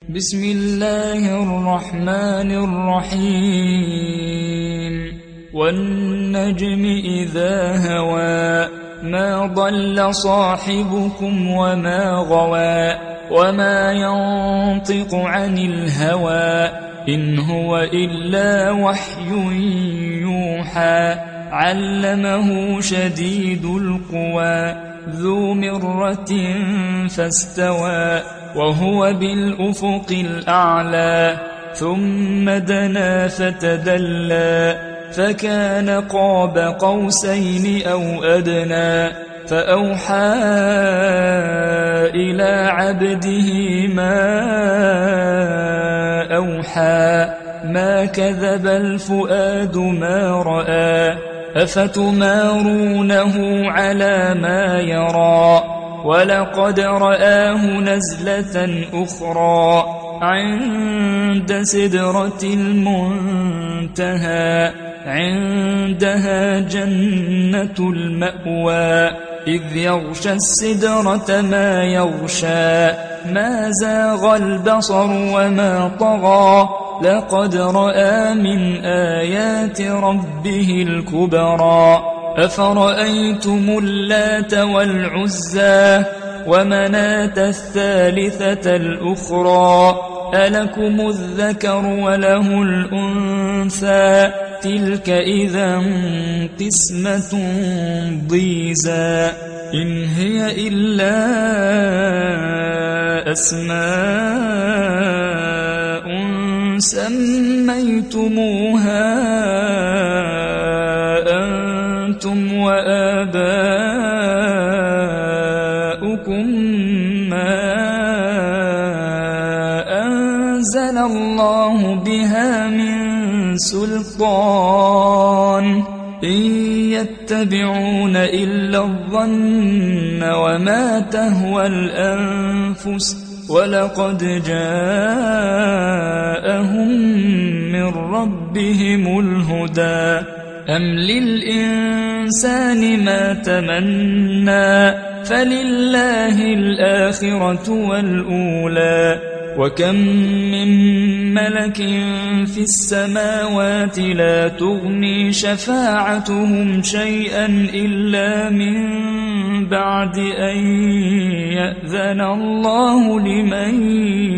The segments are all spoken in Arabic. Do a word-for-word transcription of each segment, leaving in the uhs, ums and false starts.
بسم الله الرحمن الرحيم والنجم إذا هوى ما ضل صاحبكم وما غوى وما ينطق عن الهوى إن هو إلا وحي يوحى علمه شديد القوى ذو مرة فاستوى وهو بالأفق الأعلى ثم دنا فتدلى فكان قاب قوسين أو أدنى فأوحى إلى عبده ما أوحى ما كذب الفؤاد ما رأى أفتمارونه على ما يرى ولقد رآه نزلة أخرى عند سدرة المنتهى عندها جنة المأوى إذ يغشى السدرة ما يغشى ما زاغ البصر وما طغى لقد رأى من آيات ربه الكبرى أفرأيتم اللات والعزى ومناة الثالثة الأخرى ألكم الذكر وله الأنثى تلك إذا قسمة ضيزى إن هي إلا أسماء سميتموها أنتم وآباؤكم ما أنزل الله بها من سلطان إن يتبعون إلا الظن وما تهوى الأنفس ولقد جاءهم من ربهم الهدى أم للإنسان ما تمنى فلله الآخرة والأولى وكم من ملك في السماوات لا تغني شفاعتهم شيئا إلا من بعد أن يأذن الله لمن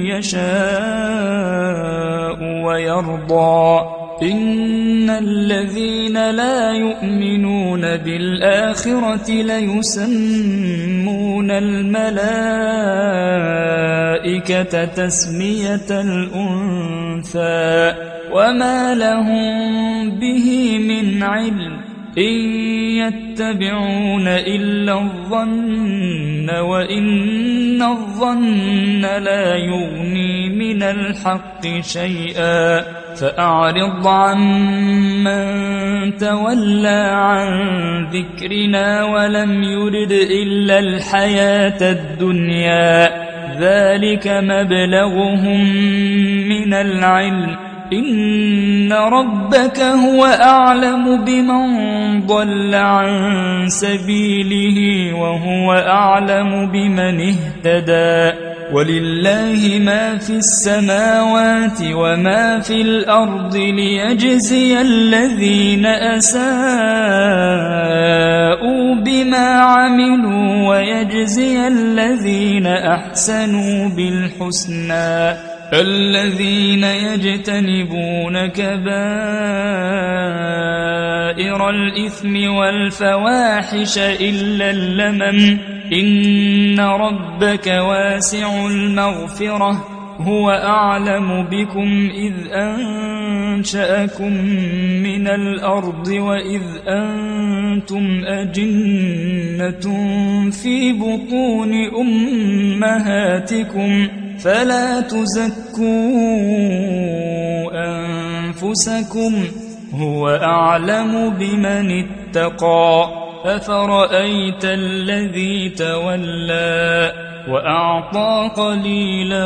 يشاء ويرضى إن الذين لا يؤمنون بالآخرة ليسمون الملائكة تسمية الأنثى وما لهم به من علم إن يتبعون إلا الظن وإن الظن لا يغني من الحق شيئا فأعرض عمن تولى عن ذكرنا ولم يرد إلا الحياة الدنيا ذلك مبلغهم من العلم إن ربك هو أعلم بمن ضل عن سبيله وهو أعلم بمن اهتدى ولله ما في السماوات وما في الأرض ليجزي الذين أساءوا بما عملوا ويجزي الذين أحسنوا بالحسنى الذين يجتنبون كبائر الإثم والفواحش إلا اللمم إن ربك واسع المغفرة هو أعلم بكم إذ أنشأكم من الأرض وإذ أنتم أجنة في بطون أمهاتكم فلا تزكوا أنفسكم هو أعلم بمن اتقى أفرأيت الذي تولى وأعطى قليلا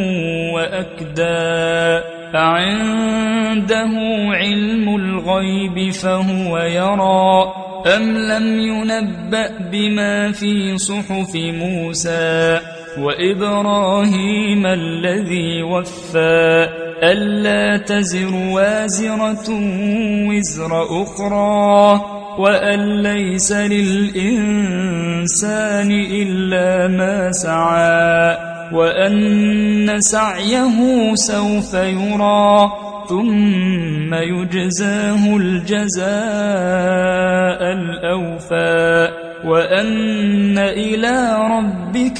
وأكدى أعنده علم الغيب فهو يرى أم لم ينبأ بما في صحف موسى وإبراهيم الذي وفى ألا تزر وازرة وزر أخرى وأن ليس للإنسان إلا ما سعى وأن سعيه سوف يرى ثم يجزاه الجزاء الأوفى وأن إلى ربك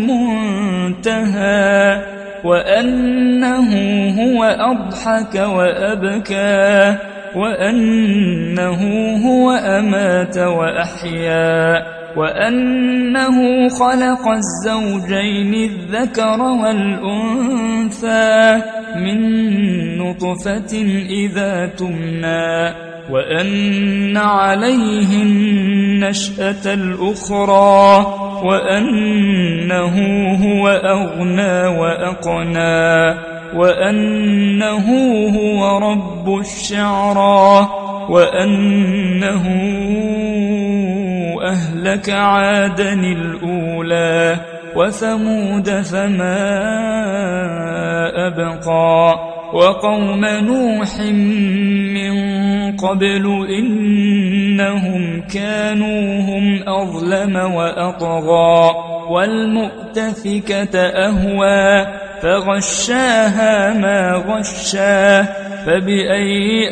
المنتهى وأنه هو أضحك وأبكى وأنه هو أمات وأحيا وأنه خلق الزوجين الذكر والأنثى من نطفة إذا تمنى وأن عليه النشأة الأخرى وأنه هو أغنى وأقنى وأنه هو رب الشعرى وأنه أهلك عادا الأولى وثمود فما أبقى وقوم نوح من قبل إنهم كانوا هم أظلم وأطغى والمؤتفكة أهوى فغشاها ما غشا فبأي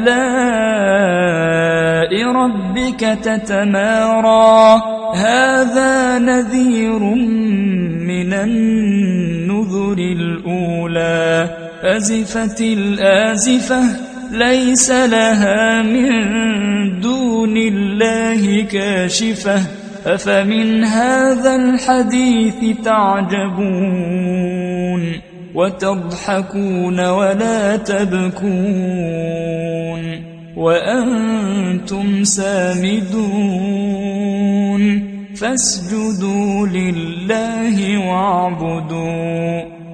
آلاء ربك تتمارى هذا نذير من النذر الأولى أزفت الآزفة ليس لها من دون الله كاشفة أفمن هذا الحديث تعجبون وتضحكون ولا تبكون وأنتم سامدون فاسجدوا لله واعبدوا